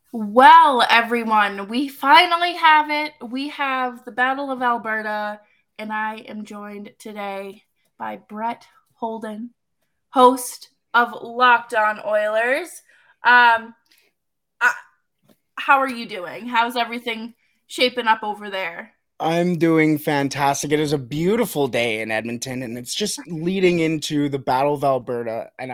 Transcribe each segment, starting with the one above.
Well, everyone, we finally have it. We have the Battle of Alberta, and I am joined today by Brett Holden, host of Locked On Oilers. Um, uh, how are you doing? How's everything shaping up over there? I'm doing fantastic. It is a beautiful day in Edmonton, and it's just leading into the Battle of Alberta, and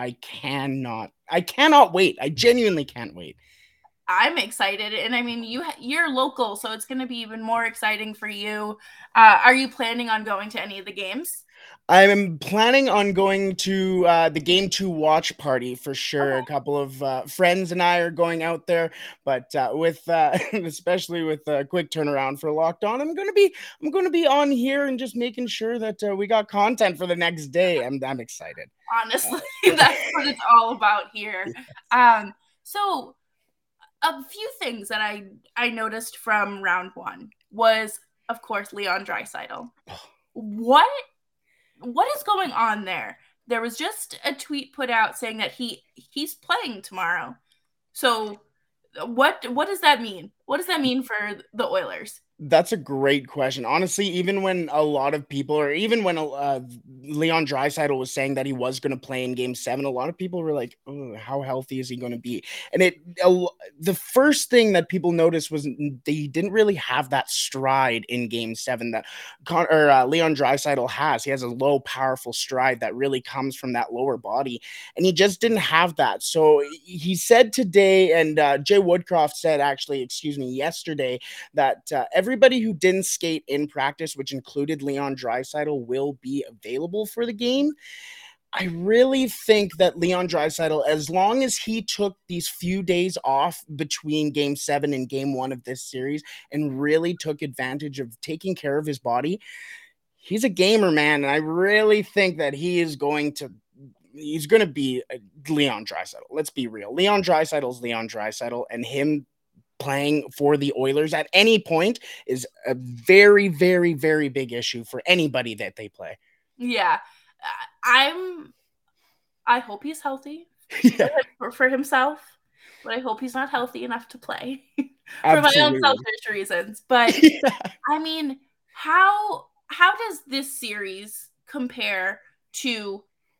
I cannot wait. I genuinely can't wait. I'm excited, and I mean, you're local, so it's going to be even more exciting for you. Are you planning on going to any of the games? I'm planning on going to the Game 2 watch party for sure. A Okay. couple of friends and I are going out there, but with especially with a quick turnaround for Locked On, I'm going to be on here and just making sure that we got content for the next day. I'm excited. Honestly, that's what it's all about here. Um, so a few things that I noticed from round one was, of course, Leon Dreisaitl. What what is going on there? There was just a tweet put out saying that he's playing tomorrow. So what does that mean? What does that mean for the Oilers? That's a great question. Honestly, even when a lot of people, or even when Leon Draisaitl was saying that he was going to play in Game 7, a lot of people were like, "Oh, how healthy is he going to be?" And the first thing that people noticed was they didn't really have that stride in Game 7 that Leon Draisaitl has. He has a low, powerful stride that really comes from that lower body, and he just didn't have that. So he said today, and Jay Woodcroft said, actually, excuse me, yesterday, that everybody who didn't skate in practice, which included Leon Draisaitl, will be available for the game. I really think that Leon Draisaitl, as long as he took these few days off between Game 7 and Game 1 of this series and really took advantage of taking care of his body, he's a gamer, man. And I really think that he's going to be Leon Draisaitl. Let's be real. Leon Draisaitl's Leon Draisaitl, and him playing for the Oilers at any point is a very, very, very big issue for anybody that they play. Yeah. I'm I hope he's healthy Yeah, for himself, but I hope he's not healthy enough to play for my own absolutely. selfish reasons. But I mean, how does this series compare to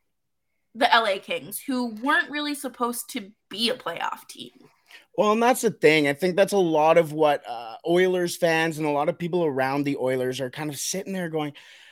the LA Kings, who weren't really supposed to be a playoff team? Well, and that's the thing. I think that's a lot of what Oilers fans and a lot of people around the Oilers are kind of sitting there going,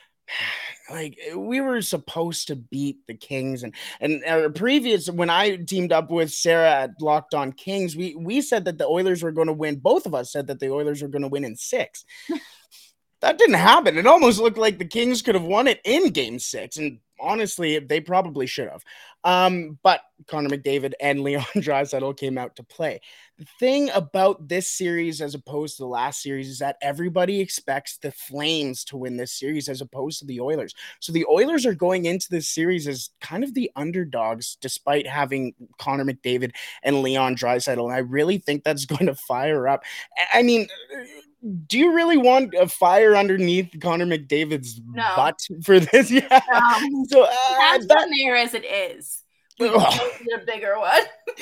like, we were supposed to beat the Kings, and previous, when I teamed up with Sarah at Locked On Kings, we said that the Oilers were going to win. Both of us said that the Oilers were going to win in 6. That didn't happen. It almost looked like the Kings could have won it in Game 6, and honestly, they probably should have. But Connor McDavid and Leon Draisaitl came out to play. The thing about this series, as opposed to the last series, is that everybody expects the Flames to win this series as opposed to the Oilers. So the Oilers are going into this series as kind of the underdogs, despite having Connor McDavid and Leon Draisaitl. And I really think that's going to fire up. I mean, do you really want a fire underneath Connor McDavid's No, butt for this? Yeah. So he has that one there as it is. We don't need a bigger one.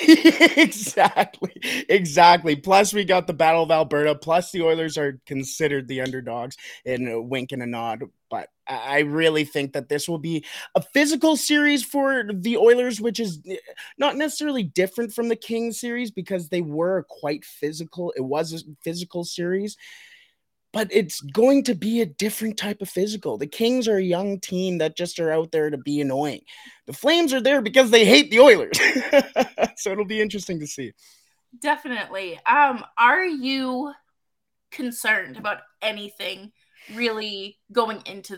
exactly, exactly. Plus, we got the Battle of Alberta. Plus, the Oilers are considered the underdogs in a wink and a nod. But I really think that this will be a physical series for the Oilers, which is not necessarily different from the Kings series because they were quite physical. It was a physical series, but it's going to be a different type of physical. The Kings are a young team that just are out there to be annoying. The Flames are there because they hate the Oilers. So it'll be interesting to see. Definitely. Are you concerned about anything really going into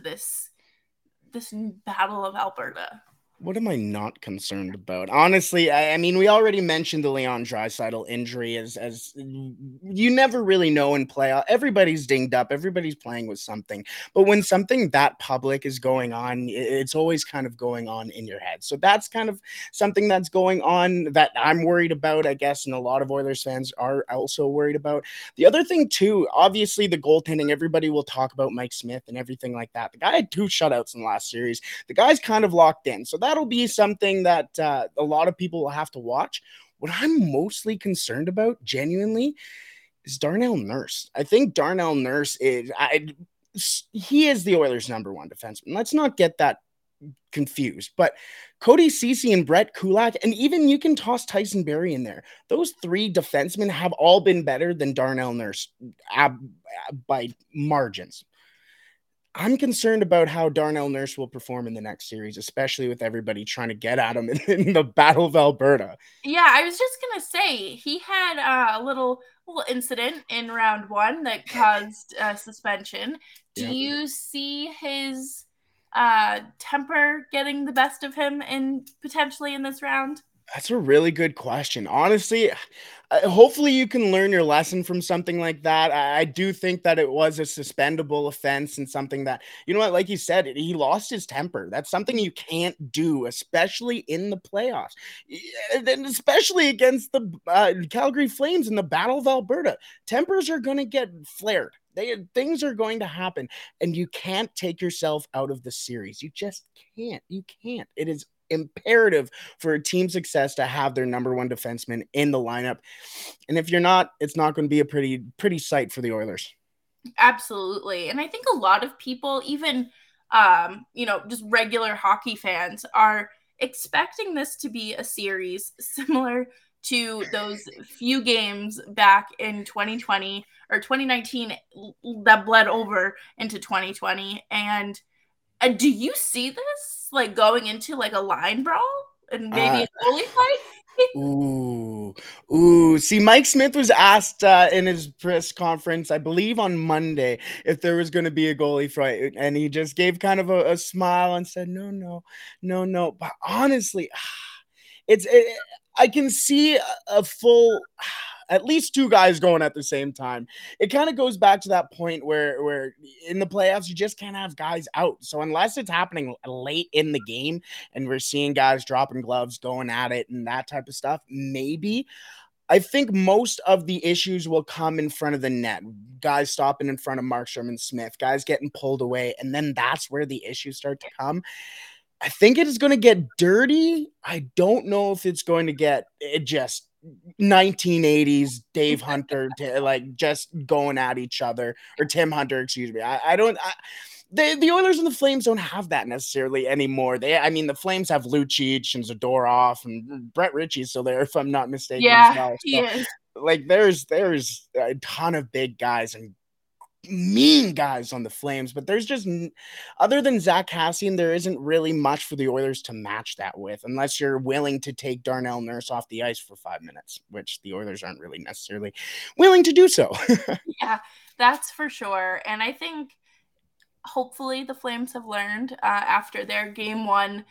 this battle of Alberta? What am I not concerned about? Honestly, I mean, we already mentioned the Leon Draisaitl injury as you never really know in playoff. Everybody's dinged up. Everybody's playing with something. But when something that public is going on, it's always kind of going on in your head. So that's kind of something that's going on that I'm worried about, I guess, and a lot of Oilers fans are also worried about. The other thing, too, obviously the goaltending, everybody will talk about Mike Smith and everything like that. The guy had 2 shutouts in the last series. The guy's kind of locked in. So that'll be something that a lot of people will have to watch. What I'm mostly concerned about, genuinely, is Darnell Nurse. I think Darnell Nurse he is the Oilers' number one defenseman. Let's not get that confused. But Cody Ceci and Brett Kulak, and even you can toss Tyson Barrie in there. Those three defensemen have all been better than Darnell Nurse by margins. I'm concerned about how Darnell Nurse will perform in the next series, especially with everybody trying to get at him in the Battle of Alberta. Yeah, I was just gonna say he had a little incident in round one that caused suspension. Do you see his temper getting the best of him in potentially in this round? That's a really good question. Honestly, hopefully you can learn your lesson from something like that. I do think that it was a suspendable offense and something that, you know what, like you said, he lost his temper. That's something you can't do, especially in the playoffs, and especially against the Calgary Flames in the Battle of Alberta. Tempers are going to get flared. Things are going to happen, and you can't take yourself out of the series. You just can't. You can't. It is imperative for a team success to have their number one defenseman in the lineup. And if you're not, it's not going to be a pretty sight for the Oilers. Absolutely. And I think a lot of people, even just regular hockey fans, are expecting this to be a series similar to those few games back in 2020 or 2019 that bled over into 2020. And do you see this like going into like a line brawl and maybe a goalie fight? Ooh. See, Mike Smith was asked in his press conference, I believe on Monday, if there was going to be a goalie fight, and he just gave kind of a smile and said, no. But honestly, I can see a full at least two guys going at the same time. It kind of goes back to that point where in the playoffs, you just can't have guys out. So unless it's happening late in the game and we're seeing guys dropping gloves, going at it and that type of stuff, maybe. I think most of the issues will come in front of the net. Guys stopping in front of Markstrom and Smith, guys getting pulled away, and then that's where the issues start to come. I think it is going to get dirty. I don't know if it's going to get just 1980s Dave Hunter like just going at each other, or Tim Hunter, excuse me. The Oilers and the Flames don't have that necessarily anymore. The Flames have Lucic and Zadorov, and Brett Ritchie's still there, if I'm not mistaken. Yeah, as well. So, he is. Like there's a ton of big guys and mean guys on the Flames, but there's just, other than Zach Kassian, there isn't really much for the Oilers to match that with, unless you're willing to take Darnell Nurse off the ice for 5 minutes, which the Oilers aren't really necessarily willing to do so. Yeah, that's for sure. And I think hopefully the Flames have learned after their game one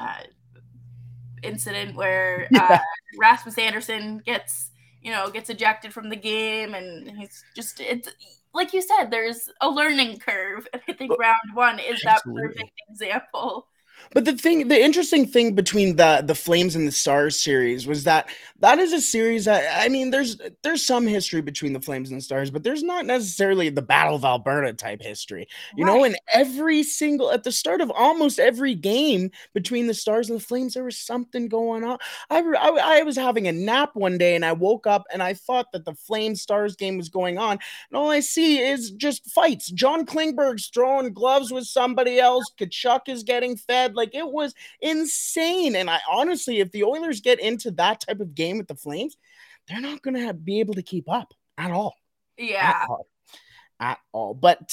incident where Rasmus Andersson gets ejected from the game, and it's like you said, there's a learning curve, and I think round one is that perfect example. But the interesting thing between the Flames and the Stars series was that is a series that, there's some history between the Flames and the Stars, but there's not necessarily the Battle of Alberta type history. You know, in at the start of almost every game between the Stars and the Flames, there was something going on. I was having a nap one day and I woke up and I thought that the Flames Stars game was going on, and all I see is just fights. John Klingberg's throwing gloves with somebody else. Tkachuk is getting fed. Like, it was insane. And I honestly, if the Oilers get into that type of game with the Flames, they're not going to be able to keep up at all. Yeah. At all. But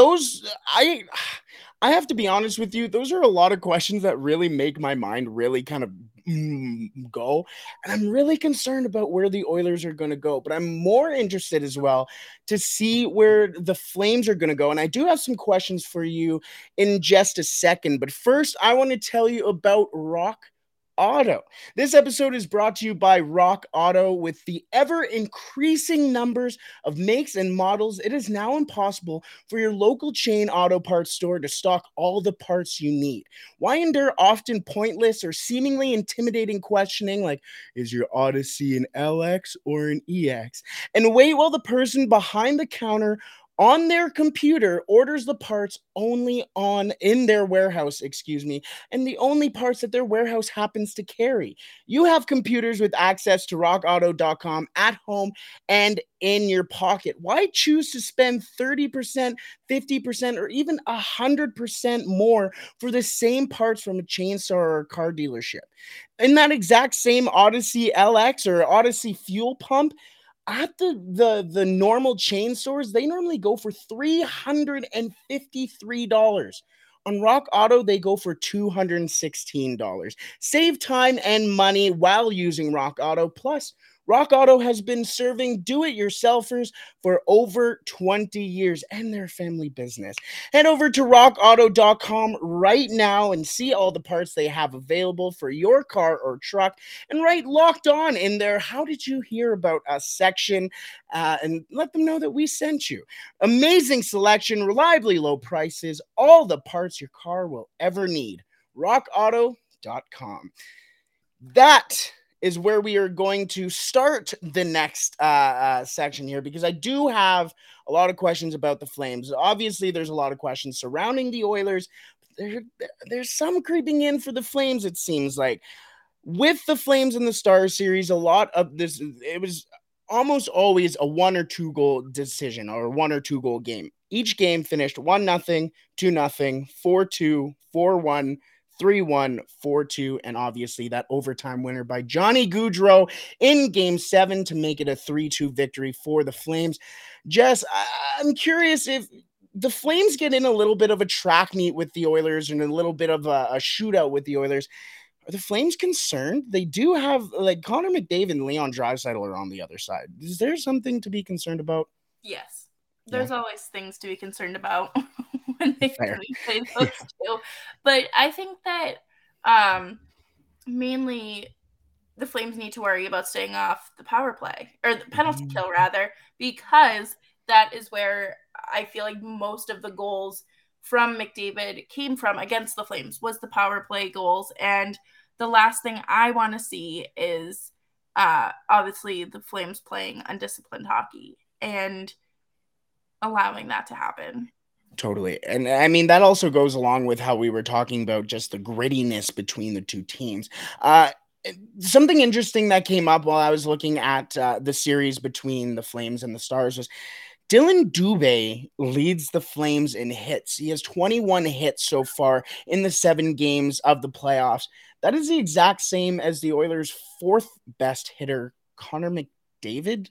I have to be honest with you, those are a lot of questions that really make my mind really kind of go. And I'm really concerned about where the Oilers are going to go. But I'm more interested as well to see where the Flames are going to go. And I do have some questions for you in just a second. But first, I want to tell you about Rock Auto. This episode is brought to you by Rock Auto. With the ever-increasing numbers of makes and models, it is now impossible for your local chain auto parts store to stock all the parts you need. Why endure often pointless or seemingly intimidating questioning like, is your Odyssey an LX or an EX? And wait while the person behind the counter on their computer, orders the parts only on in their warehouse, and the only parts that their warehouse happens to carry. You have computers with access to rockauto.com at home and in your pocket. Why choose to spend 30%, 50%, or even 100% more for the same parts from a chainsaw or a car dealership? In that exact same Odyssey LX or Odyssey fuel pump, at the normal chain stores, they normally go for $353. On Rock Auto, they go for $216. Save time and money while using Rock Auto. Plus, Rock Auto has been serving do-it-yourselfers for over 20 years and their family business. Head over to rockauto.com right now and see all the parts they have available for your car or truck, and write Locked On in their "How did you hear about us" section, and let them know that we sent you. Amazing selection, reliably low prices, all the parts your car will ever need. rockauto.com. That is where we are going to start the next section here, because I do have a lot of questions about the Flames. Obviously, there's a lot of questions surrounding the Oilers. There's some creeping in for the Flames, it seems like. With the Flames in the Stars series, a lot of this, it was almost always a 1 or 2 goal decision or 1 or 2 goal game. Each game finished 1-0, 2-0, 4-2, 4-1, 3-1, 4-2, and obviously that overtime winner by Johnny Gaudreau in Game 7 to make it a 3-2 victory for the Flames. Jess, I'm curious if the Flames get in a little bit of a track meet with the Oilers and a little bit of a shootout with the Oilers. Are the Flames concerned? They do have, like, Connor McDavid and Leon Draisaitl are on the other side. Is there something to be concerned about? Yes. There's always things to be concerned about when they play those two. But I think that mainly the Flames need to worry about staying off the power play, or the penalty kill rather, because that is where I feel like most of the goals from McDavid came from against the Flames, was the power play goals. And the last thing I want to see is obviously the Flames playing undisciplined hockey and allowing that to happen. Totally. And I mean, that also goes along with how we were talking about just the grittiness between the two teams. Something interesting that came up while I was looking at the series between the Flames and the Stars was Dylan Dubé leads the Flames in hits. He has 21 hits so far in the 7 games of the playoffs. That is the exact same as the Oilers' 4th best hitter, Connor McDavid.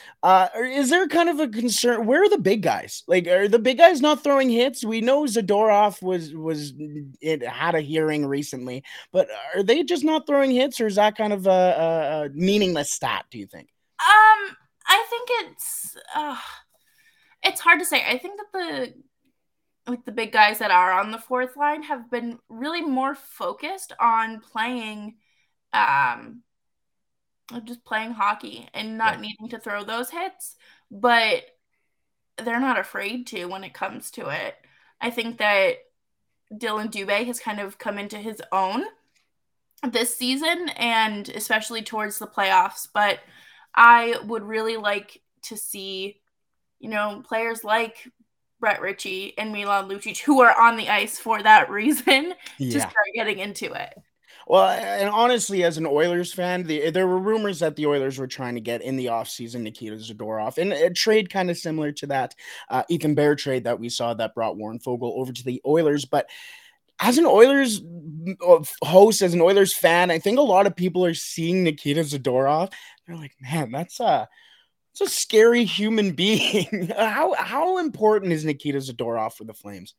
Is there kind of a concern? Where are the big guys? Like, are the big guys not throwing hits? We know Zadorov had a hearing recently, but are they just not throwing hits, or is that kind of a meaningless stat, do you think? I think it's hard to say. I think that the big guys that are on the fourth line have been really more focused on playing just playing hockey and not needing to throw those hits, but they're not afraid to when it comes to it. I think that Dylan Dubé has kind of come into his own this season, and especially towards the playoffs. But I would really like to see, players like Brett Ritchie and Milan Lucic, who are on the ice for that reason, to start getting into it. Well, and honestly, as an Oilers fan, there were rumors that the Oilers were trying to get in the offseason Nikita Zadorov, and a trade kind of similar to that Ethan Bear trade that we saw that brought Warren Fogle over to the Oilers. But as an Oilers host, as an Oilers fan, I think a lot of people are seeing Nikita Zadorov. They're like, man, that's a scary human being. How important is Nikita Zadorov for the Flames?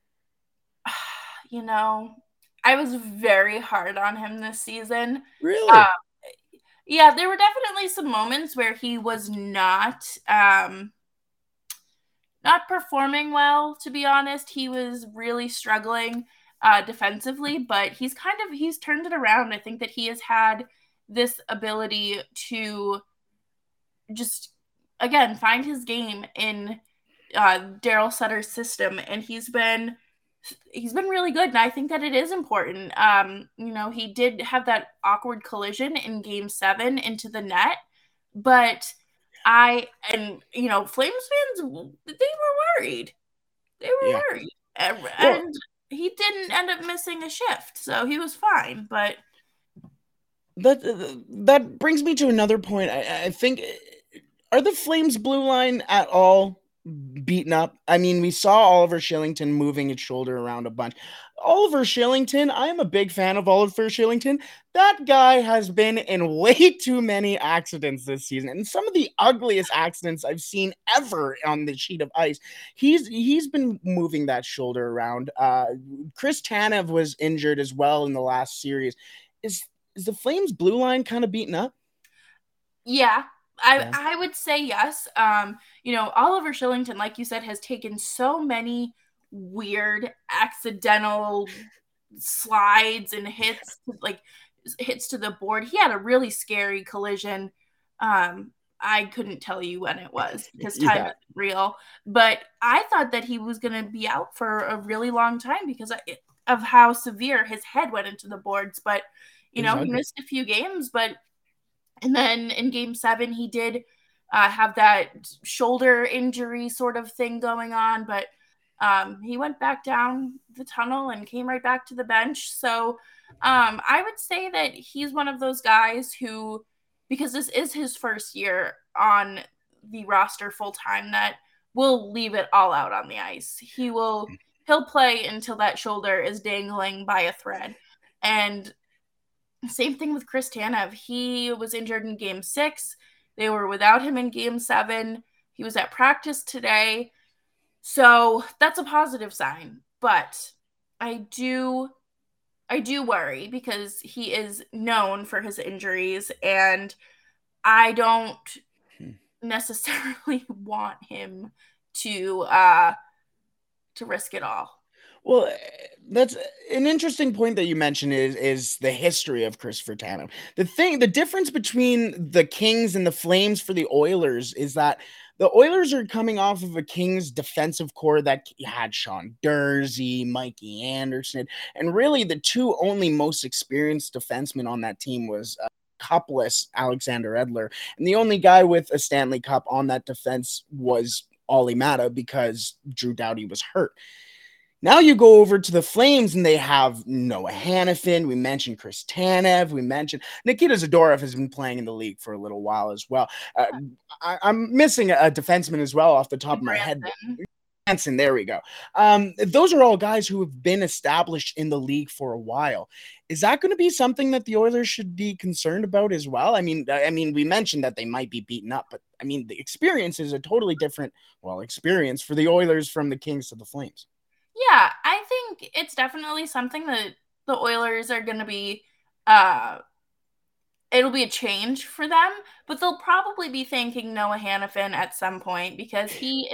I was very hard on him this season. Really? Yeah, there were definitely some moments where he was not performing well, to be honest. He was really struggling defensively, but he's turned it around. I think that he has had this ability to just, again, find his game in Daryl Sutter's system, and he's been really good, and I think that it is important. He did have that awkward collision in Game 7 into the net, but Flames fans, they were worried. They were Yeah. worried. Well, And he didn't end up missing a shift, so he was fine. But that brings me to another point. I think, are the Flames blue line at all beaten up? I mean, we saw Oliver Shillington moving his shoulder around a bunch. Oliver Shillington, I am a big fan of Oliver Shillington. That guy has been in way too many accidents this season, and some of the ugliest accidents I've seen ever on the sheet of ice. He's been moving that shoulder around. Chris Tanev was injured as well in the last series. Is is the Flames blue line kind of beaten up? yeah, Yeah. I would say yes. Oliver Shillington, like you said, has taken so many weird accidental slides and hits to the board. He had a really scary collision. I couldn't tell you when it was because time Yeah, isn't real, but I thought that he was going to be out for a really long time because of how severe his head went into the boards. But it was he ugly. missed a few games, and then in game 7 he did have that shoulder injury sort of thing going on, but he went back down the tunnel and came right back to the bench. So I would say that he's one of those guys who, because this is his first year on the roster full time, that will leave it all out on the ice. He'll play until that shoulder is dangling by a thread. And same thing with Chris Tanev. He was injured in game 6. They were without him in game 7. He was at practice today. So that's a positive sign. But I do worry because he is known for his injuries, and I don't necessarily want him to risk it all. Well, that's an interesting point that you mentioned is the history of Christopher Tanev. The difference between the Kings and the Flames for the Oilers is that the Oilers are coming off of a Kings defensive core that had Sean Dursey, Mikey Anderson, and really the two only most experienced defensemen on that team was cupless Alexander Edler, and the only guy with a Stanley Cup on that defense was Ollie Mata because Drew Doughty was hurt. Now you go over to the Flames and they have Noah Hannafin. We mentioned Chris Tanev. We mentioned Nikita Zadorov has been playing in the league for a little while as well. I'm missing a defenseman as well off the top of my head. Hansen, there we go. Those are all guys who have been established in the league for a while. Is that going to be something that the Oilers should be concerned about as well? I mean, we mentioned that they might be beaten up, but I mean, the experience is a totally different, experience for the Oilers from the Kings to the Flames. Yeah, I think it's definitely something that the Oilers are going to be uh it'll be a change for them, but they'll probably be thanking Noah Hannafin at some point because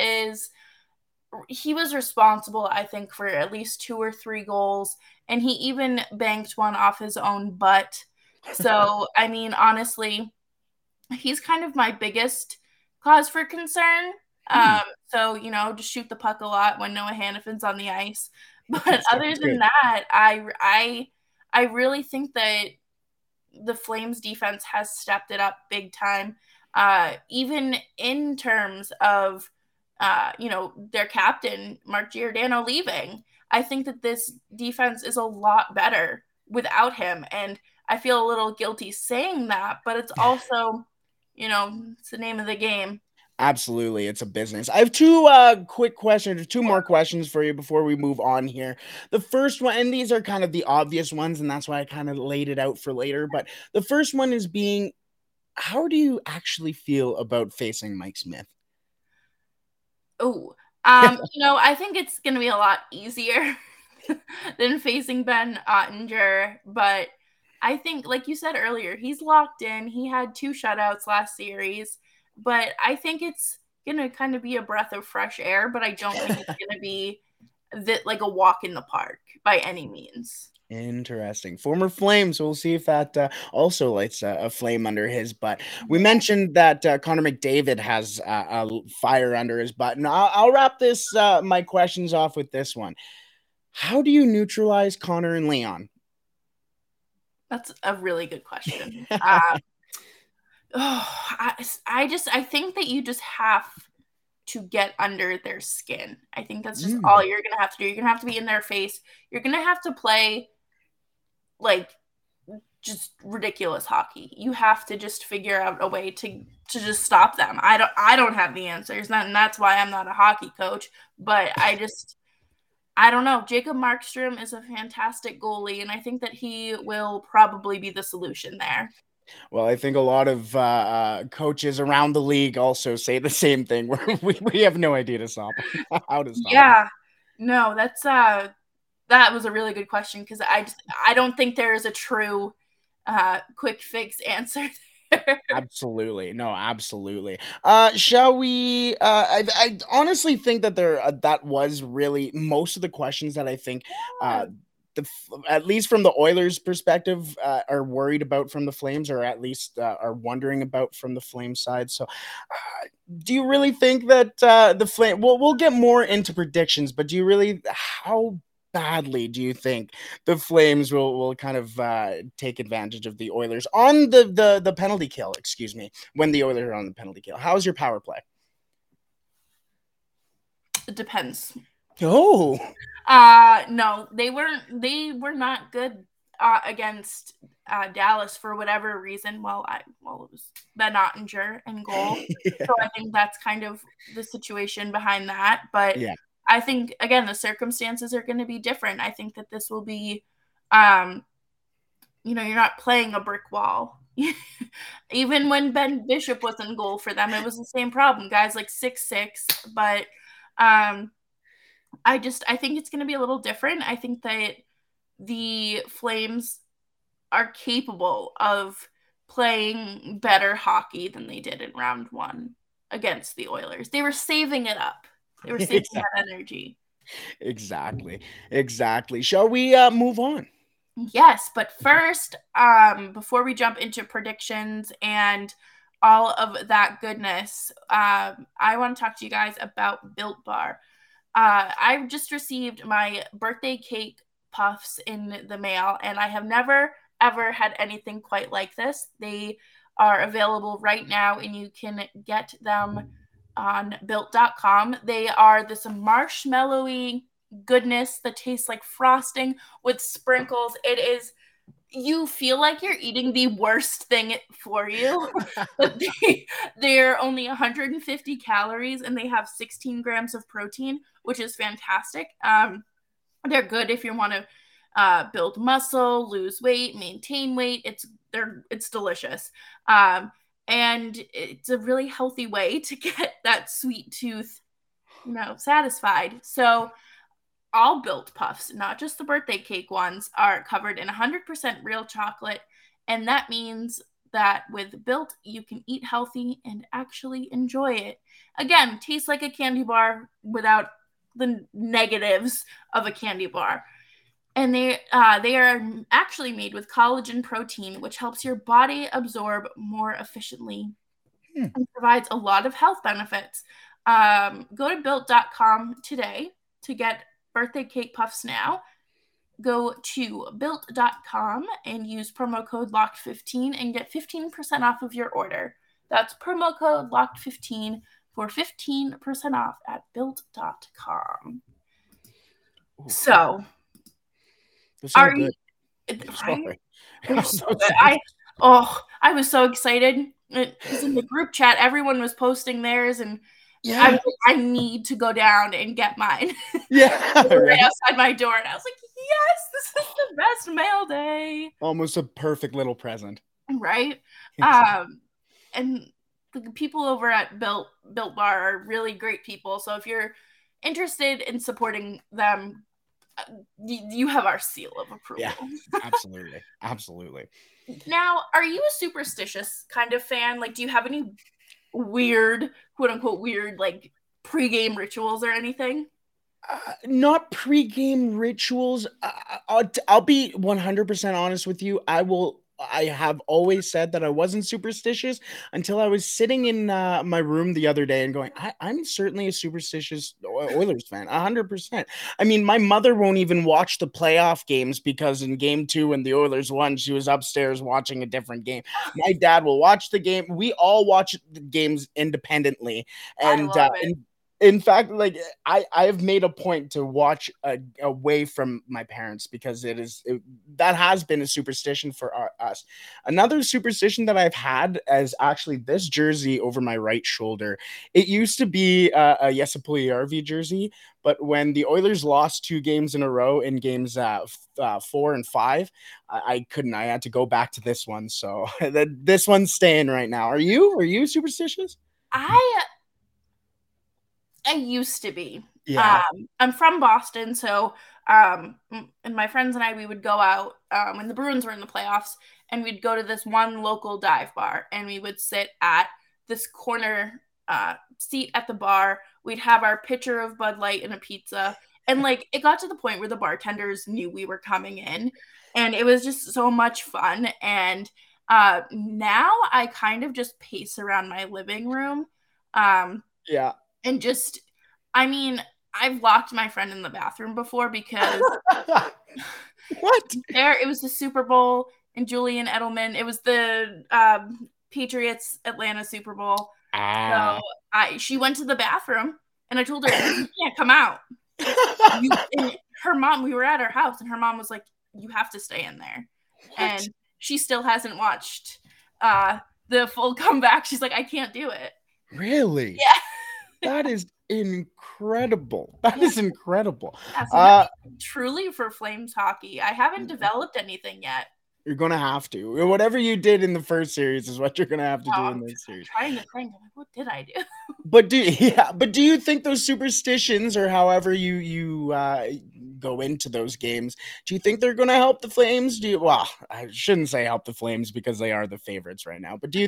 he was responsible, I think, for at least 2 or 3 goals, and he even banked one off his own butt. So, I mean, honestly, he's kind of my biggest cause for concern. So, just shoot the puck a lot when Noah Hannafin's on the ice. But other than that, I really think that the Flames defense has stepped it up big time. Even in terms of their captain, Mark Giordano, leaving. I think that this defense is a lot better without him. And I feel a little guilty saying that, but it's also, it's the name of the game. Absolutely, it's a business. I have two more questions for you before we move on here. The first one, and these are kind of the obvious ones, and that's why I kind of laid it out for later. But the first one is how do you actually feel about facing Mike Smith? Oh, I think it's going to be a lot easier than facing Ben Ottinger, but I think, like you said earlier, he's locked in. He had 2 shutouts last series, but I think it's going to kind of be a breath of fresh air, but I don't think it's going to be like a walk in the park by any means. Interesting. Former Flame, so we'll see if that also lights a flame under his butt. We mentioned that Connor McDavid has a fire under his butt, and I'll wrap this my questions off with this one. How do you neutralize Connor and Leon? That's a really good question. I think that you just have to get under their skin. I think that's just all you're going to have to do. You're going to have to be in their face. You're going to have to play like just ridiculous hockey. You have to just figure out a way to just stop them. I don't have the answers, and that's why I'm not a hockey coach, but I don't know. Jacob Markstrom is a fantastic goalie, and I think that he will probably be the solution there. Well, I think a lot of coaches around the league also say the same thing. Where we have no idea to stop how to stop. Yeah, no, that was a really good question because I don't think there is a true quick fix answer there. Absolutely. No, absolutely. Shall we I honestly think that that was really most of the questions that I think at least from the Oilers perspective are worried about from the Flames, or at least are wondering about from the Flames side. So do you really think that the Flame we'll get more into predictions, but do you really how badly do you think the Flames will kind of take advantage of the Oilers on the penalty kill, excuse me, when the Oilers are on the penalty kill? How's your power play? It depends. Oh. No, they were not good against Dallas for whatever reason. Well, it was Ben Ottinger in goal. Yeah. So I think that's kind of the situation behind that. But yeah. I think, again, the circumstances are going to be different. I think that this will be, you're not playing a brick wall. Even when Ben Bishop was in goal for them, it was the same problem. Guys like 6'6", but I think it's going to be a little different. I think that the Flames are capable of playing better hockey than they did in round one against the Oilers. They were saving it up. They were saving that energy. Exactly. Shall we move on? Yes, but first, before we jump into predictions and all of that goodness, I want to talk to you guys about Built Bar. I just received my birthday cake puffs in the mail, and I have never, ever had anything quite like this. They are available right now, and you can get them on Built.com. They are this marshmallowy goodness that tastes like frosting with sprinkles. You feel like you're eating the worst thing for you. But they're only 150 calories, and they have 16 grams of protein, which is fantastic. They're good if you want to build muscle, lose weight, maintain weight. It's delicious. And it's a really healthy way to get that sweet tooth, satisfied. So all Built Puffs, not just the birthday cake ones, are covered in 100% real chocolate. And that means that with Built, you can eat healthy and actually enjoy it. Again, tastes like a candy bar without the negatives of a candy bar. And they are actually made with collagen protein, which helps your body absorb more efficiently and provides a lot of health benefits. Go to Built.com today to get birthday cake puffs now. Go to Built.com and use promo code LOCKED15 and get 15% off of your order. That's promo code LOCKED15 for 15% off at Built.com. Ooh. So... Are you right? So I was so excited because in the group chat everyone was posting theirs, and yeah. I was like, I need to go down and get mine. Yeah, right outside my door, and I was like, yes, this is the best mail day. Almost a perfect little present, right? And the people over at Built Bar are really great people. So if you're interested in supporting them, you have our seal of approval. Yeah, absolutely. Now, are you a superstitious kind of fan? Like, do you have any weird, quote unquote, weird, like pregame rituals or anything? Not pregame rituals. I'll be 100% honest with you. I have always said that I wasn't superstitious until I was sitting in my room the other day and going, I'm certainly a superstitious Oilers fan, 100%. I mean, my mother won't even watch the playoff games because in game 2 when the Oilers won, she was upstairs watching a different game. My dad will watch the game. We all watch the games independently. And In fact, like I have made a point to watch away from my parents because that has been a superstition for us. Another superstition that I've had is actually this jersey over my right shoulder. It used to be a Jesse Puljujarvi jersey, but when the Oilers lost 2 games in a row in games 4 and 5, I couldn't. I had to go back to this one, so this one's staying right now. Are you superstitious? I used to be. Yeah. I'm from Boston, so and my friends and I, we would go out when the Bruins were in the playoffs, and we'd go to this one local dive bar, and we would sit at this corner seat at the bar. We'd have our pitcher of Bud Light and a pizza, and like it got to the point where the bartenders knew we were coming in, and it was just so much fun. And now I kind of just pace around my living room. Yeah. And just, I mean, I've locked my friend in the bathroom before because What? it was the Super Bowl and Julian Edelman. It was the Patriots Atlanta Super Bowl. Ah. So she went to the bathroom and I told her, you can't come out. And her mom, we were at her house and her mom was like, you have to stay in there. What? And she still hasn't watched the full comeback. She's like, I can't do it. Really? Yeah. That is incredible. That is incredible. Yeah, so truly for Flames hockey. I haven't developed anything yet. You're gonna have to. Whatever you did in the first series is what you're gonna have to do in this series. I'm trying to think, like, what did I do? But do you think those superstitions or however you go into those games, do you think they're going to help the Flames? Well, I shouldn't say help the Flames because they are the favorites right now. But do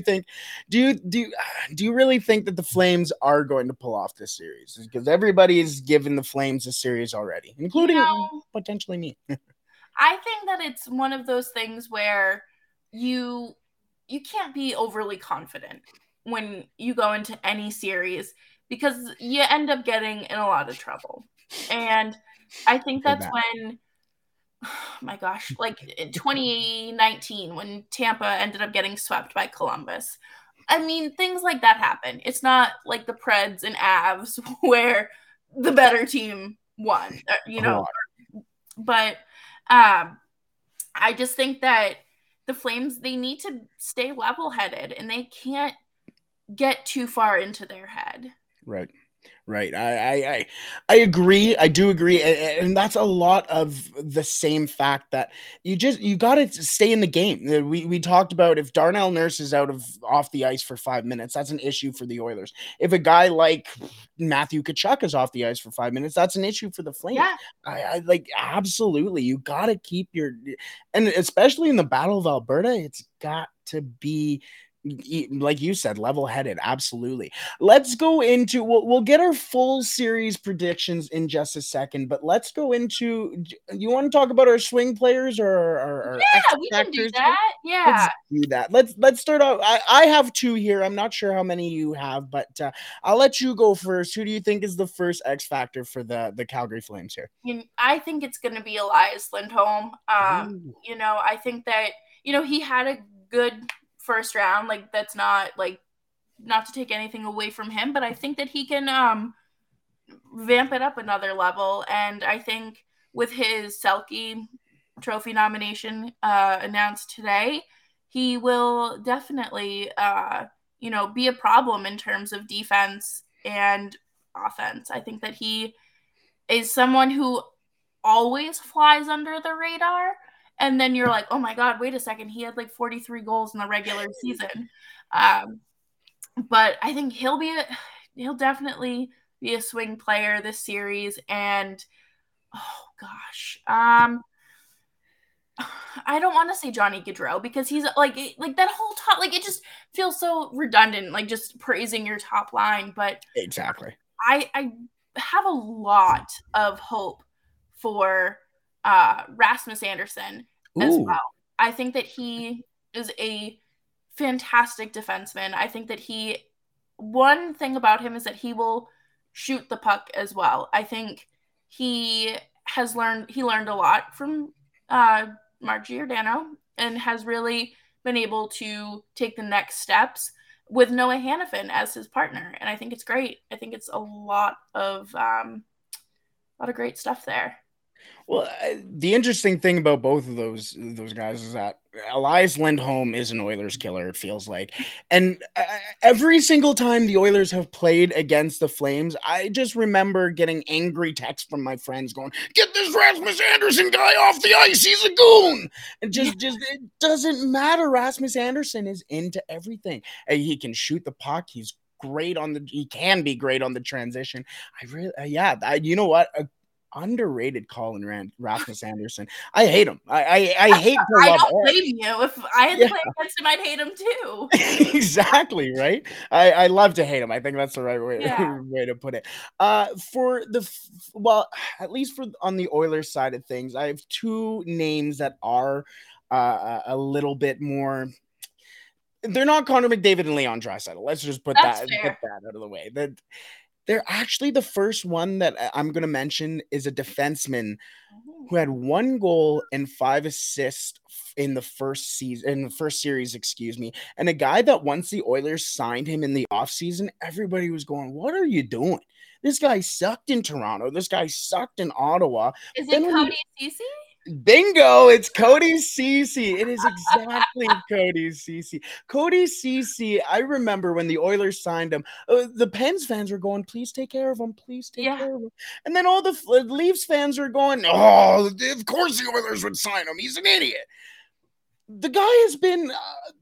you really think that the Flames are going to pull off this series? Because everybody is giving the Flames a series already, including potentially me. I think that it's one of those things where you can't be overly confident when you go into any series because you end up getting in a lot of trouble. And I think that's when, oh my gosh, like in 2019 when Tampa ended up getting swept by Columbus. I mean, things like that happen. It's not like the Preds and Avs where the better team won, But I just think that the Flames, they need to stay level-headed and they can't get too far into their head. Right. I agree. I do agree. And that's a lot of the same fact that you got to stay in the game. We talked about if Darnell Nurse is off the ice for 5 minutes, that's an issue for the Oilers. If a guy like Matthew Tkachuk is off the ice for 5 minutes, that's an issue for the Flames. Yeah. I like absolutely. You got to keep and especially in the Battle of Alberta, it's got to be, like you said, level-headed. Absolutely. Let's go into we'll get our full series predictions in just a second, but let's go into, you want to talk about our swing players or our we can do that. Let's do that. Let's start out. I have 2 here. I'm not sure how many you have, but I'll let you go first. Who do you think is the first X factor for the Calgary Flames here? I think it's going to be Elias Lindholm. I think that he had a good first round. Like, that's not to take anything away from him, but I think that he can vamp it up another level. And I think with his Selke Trophy nomination announced today, he will definitely be a problem in terms of defense and offense. I think that he is someone who always flies under the radar. And then you're like, oh my God, wait a second. He had like 43 goals in the regular season. But I think he'll definitely be a swing player this series. And oh gosh, I don't want to say Johnny Gaudreau because he's like that whole top, like it just feels so redundant, like just praising your top line. But exactly, I have a lot of hope for Rasmus Anderson as well. I think that he is a fantastic defenseman. I think that one thing about him is that he will shoot the puck as well. I think he learned a lot from Mark Giordano and has really been able to take the next steps with Noah Hannafin as his partner, and I think it's great. I think it's a lot of great stuff there. Well, the interesting thing about both of those guys is that Elias Lindholm is an Oilers killer, it feels like. And every single time the Oilers have played against the Flames, I just remember getting angry texts from my friends going, "Get this Rasmus Anderson guy off the ice. He's a goon." And just it doesn't matter. Rasmus Anderson is into everything. He can shoot the puck. He can be great on the transition. You know what? Underrated Colin Rasmus Anderson. I hate him. I hate to I love don't blame you. If I had to play against him, I'd hate him too. Exactly, right? I love to hate him. I think that's the right way to put it. At least on the Oilers side of things, I have two names that are a little bit more. They're not Connor McDavid and Leon Draisaitl. Let's just put that out of the way. They're actually the first one that I'm going to mention is a defenseman who had 1 goal and 5 assists in the first series, and a guy that once the Oilers signed him in the offseason, everybody was going, "What are you doing? This guy sucked in Toronto. This guy sucked in Ottawa." Is it Cody Ceci? Bingo, it's Cody Ceci. It is exactly Cody Ceci. Cody Ceci, I remember when the Oilers signed him, the Pens fans were going, "Please take care of him. Please take care of him." And then all the Leafs fans were going, "Oh, of course the Oilers would sign him. He's an idiot." The guy has been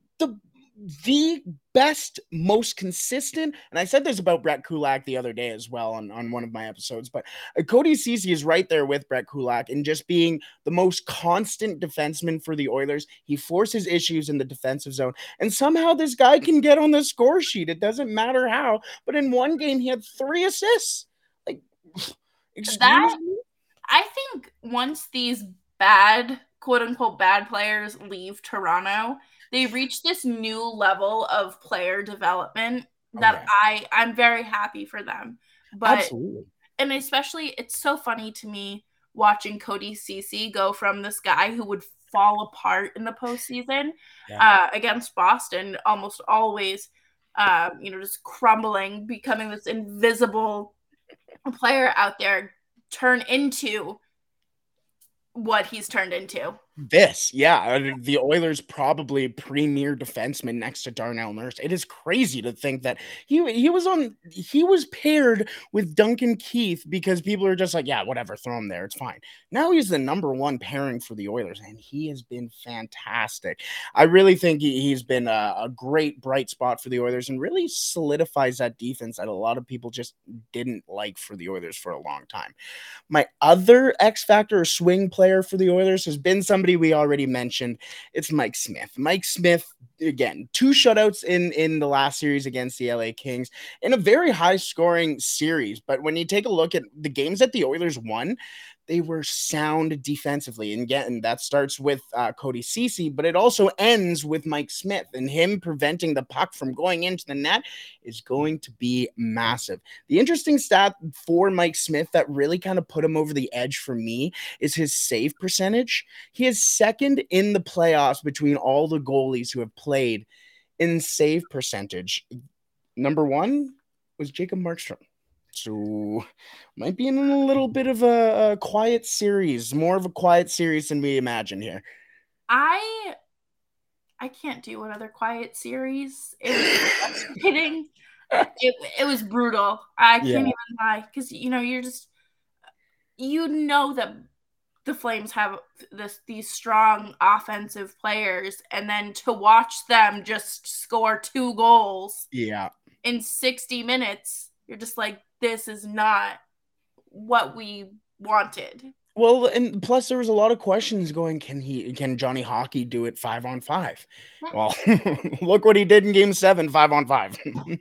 the best, most consistent, and I said this about Brett Kulak the other day as well on one of my episodes, but Cody Ceci is right there with Brett Kulak in just being the most constant defenseman for the Oilers. He forces issues in the defensive zone, and somehow this guy can get on the score sheet. It doesn't matter how, but in one game he had 3 assists. Like, excuse me? I think once these bad, quote-unquote bad players leave Toronto, they reach this new level of player development that I'm very happy for them. But absolutely. And especially, it's so funny to me watching Cody Ceci go from this guy who would fall apart in the postseason against Boston, almost always, just crumbling, becoming this invisible player out there, turn into what he's turned into. The Oilers probably premier defenseman next to Darnell Nurse. It is crazy to think that he was paired with Duncan Keith because people are just like, yeah, whatever, throw him there, it's fine. Now he's the number 1 pairing for the Oilers, and he has been fantastic. I really think he's been a great bright spot for the Oilers and really solidifies that defense that a lot of people just didn't like for the Oilers for a long time. My other X factor or swing player for the Oilers has been somebody we already mentioned. It's Mike Smith. Mike Smith, again, 2 shutouts in the last series against the LA Kings in a very high scoring series. But when you take a look at the games that the Oilers won, they were sound defensively. And again, that starts with Cody Ceci, but it also ends with Mike Smith, and him preventing the puck from going into the net is going to be massive. The interesting stat for Mike Smith that really kind of put him over the edge for me is his save percentage. He is second in the playoffs between all the goalies who have played in save percentage. Number 1 was Jacob Markstrom. So might be in a little bit of a quiet series, more of a quiet series than we imagined here. I can't do another quiet series. It was frustrating. It was brutal. I can't even lie, because you're just that the Flames have these strong offensive players, and then to watch them just score 2 goals in 60 minutes, you're just like, this is not what we wanted. Well, and plus there was a lot of questions going, can Johnny Hockey do it 5-on-5? Well, look what he did in game 7, 5-on-5.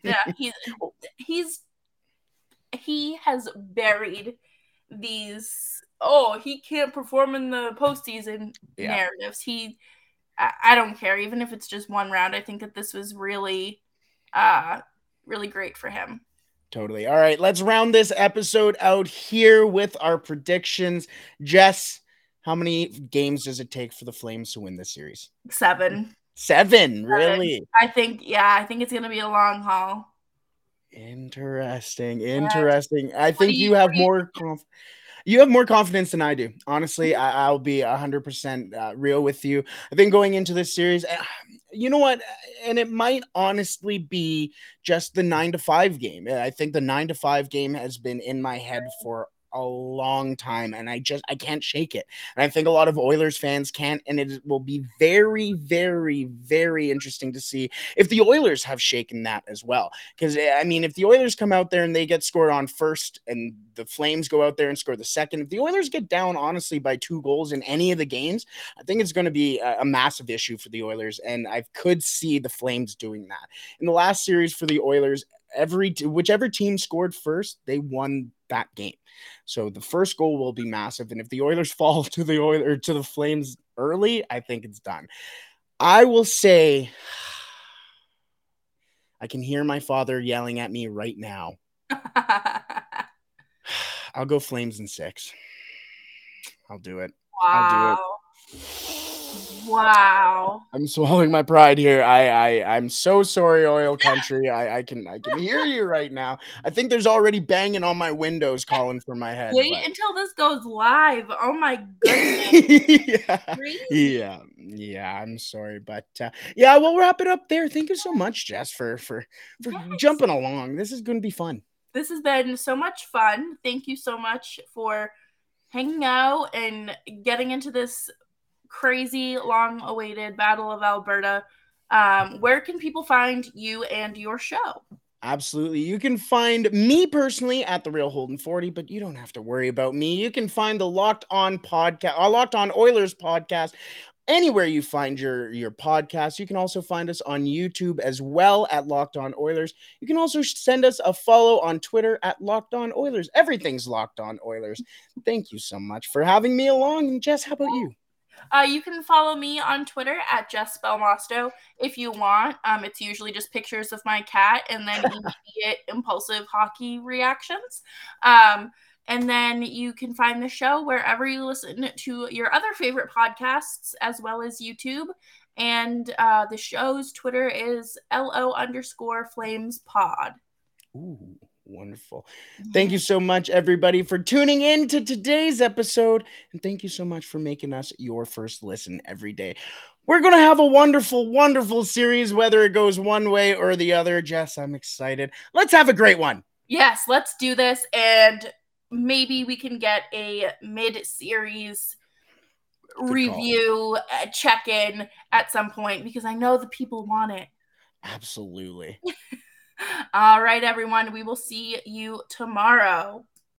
He has buried these, he can't perform in the postseason narratives. I don't care, even if it's just 1 round. I think that this was really, really great for him. Totally. All right, let's round this episode out here with our predictions. Jess, how many games does it take for the Flames to win this series? 7. 7, really? I think it's gonna be a long haul. Interesting. Yes. I What do think you you have what do you more you have more confidence than I do. Honestly, Mhm. I'll be 100% real with you. I think going into this series, you know what? And it might honestly be just the 9 to 5 game. I think the 9 to 5 game has been in my head for a long time, and I can't shake it. And I think a lot of Oilers fans can't, and it will be very, very, very interesting to see if the Oilers have shaken that as well. Because I mean, if the Oilers come out there and they get scored on first, and the Flames go out there and score the second, if the Oilers get down honestly by 2 goals in any of the games, I think it's going to be a massive issue for the Oilers, and I could see the Flames doing that. In the last series for the Oilers, whichever team scored first, they won that game. So the first goal will be massive, and if the Oilers fall to the Flames early, I think it's done. I will say, I can hear my father yelling at me right now. I'll go Flames in 6. I'll do it. I'll do it. Wow. Wow. I'm swallowing my pride here. I'm so sorry, Oil Country. I can hear you right now. I think there's already banging on my windows calling for my head. Wait But until this goes live. Oh my goodness. yeah, Crazy. yeah. I'm sorry, but yeah, we'll wrap it up there. Thank you so much, Jess, for Yes. jumping along. This is going to be fun. This has been so much fun. Thank you so much for hanging out and getting into this crazy, long awaited Battle of Alberta. Where can people find you and your show? Absolutely. You can find me personally at the Real Holden 40, but you don't have to worry about me. You can find the Locked On podcast, Locked On Oilers podcast, anywhere you find your podcast. You can also find us on YouTube as well at Locked On Oilers. You can also send us a follow on Twitter at Locked On Oilers. Everything's Locked On Oilers. Thank you so much for having me along. And Jess, how about you? You can follow me on Twitter at Jess Belmosto if you want. It's usually just pictures of my cat and then immediate impulsive hockey reactions. And then you can find the show wherever you listen to your other favorite podcasts, as well as YouTube. And the show's Twitter is LO_FlamesPod. Ooh, wonderful. Thank you so much, everybody, for tuning in to today's episode. And thank you so much for making us your first listen every day. We're going to have a wonderful, wonderful series, whether it goes one way or the other. Jess, I'm excited. Let's have a great one. Yes, let's do this. And maybe we can get a mid-series review, check-in at some point, because I know the people want it. Absolutely. All right, everyone. We will see you tomorrow.